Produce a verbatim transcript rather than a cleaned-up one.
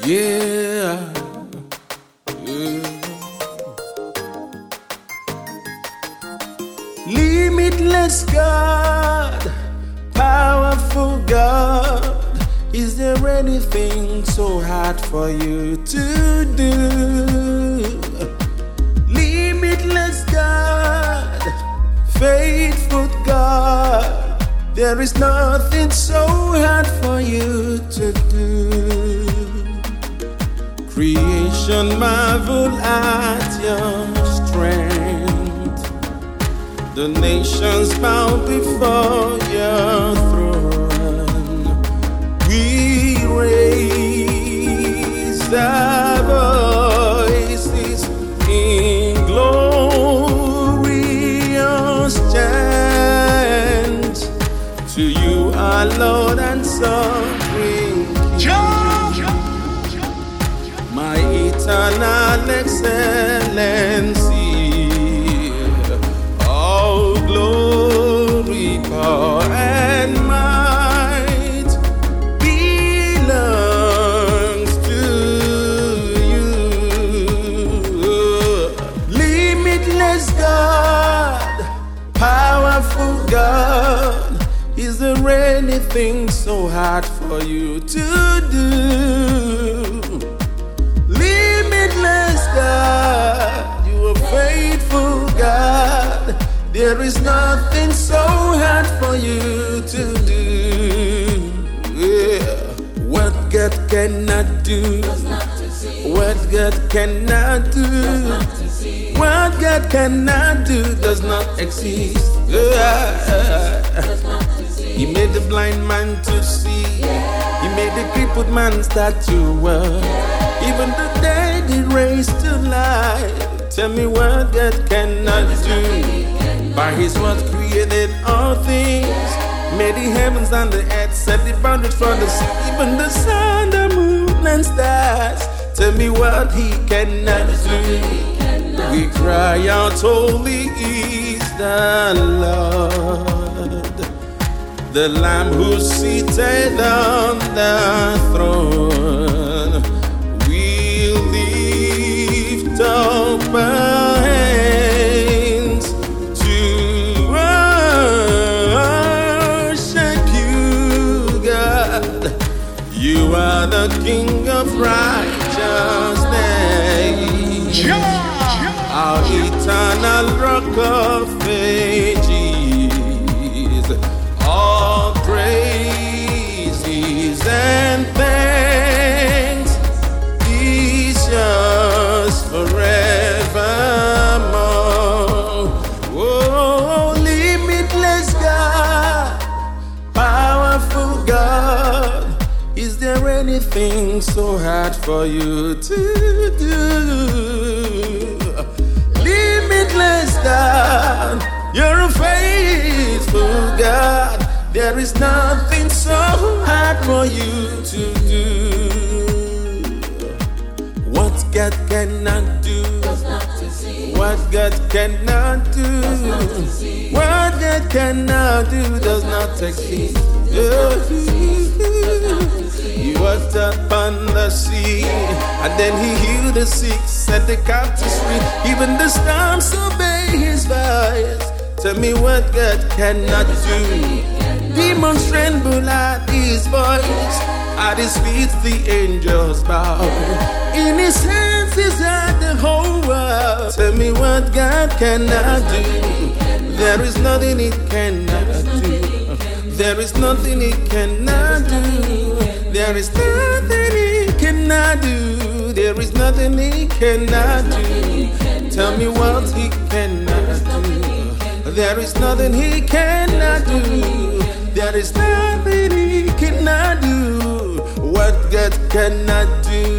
Yeah, yeah. Limitless God, powerful God, is there anything so hard for you to do? Limitless God, faithful God, there is nothing so hard for you to do. Creation marvel at your strength, the nations bow before your throne. We raise our voices in glorious chant to you, our Lord and Sovereign King. My eternal excellency, all glory, power, and might belongs to you. Limitless God, powerful God, is there anything so hard for you to do? Limitless God, you are faithful God, there is nothing so hard for you to do. Yeah. What God cannot do, what God cannot do, what God cannot do does not exist. Yeah. He made the blind man to see, He made the crippled man start to walk, even the dead He raised to life. Tell me what God cannot do. By His word created all things, made the heavens and the earth, set the boundaries for the sea, even the sun, the moon and stars. Tell me what He cannot do. We cry out, holy is the Lord, the Lamb who's seated on the throne. We lift up our hands to worship you, God. You are the King of righteousness, our eternal rock of ages. All praises and thanks is yours forevermore. Oh, limitless God, powerful God, is there anything so hard for you to do? Limitless God, you're a faithful God, there is nothing so hard for you to do. What God cannot do, what God cannot do, what God cannot do does not exist. He walked upon the sea, and then He healed the sick, set the captives free. Even the storms obey His voice. Tell me what God cannot do. Demons tremble at His voice, at His feet the angels bow. In His hands is at the whole world. Tell me what God cannot do. There is nothing He cannot do. There is nothing He cannot do. There is nothing He cannot do. There is nothing He cannot do. Tell me what He cannot do. There is nothing He cannot do. There is nothing He cannot do. What God cannot do.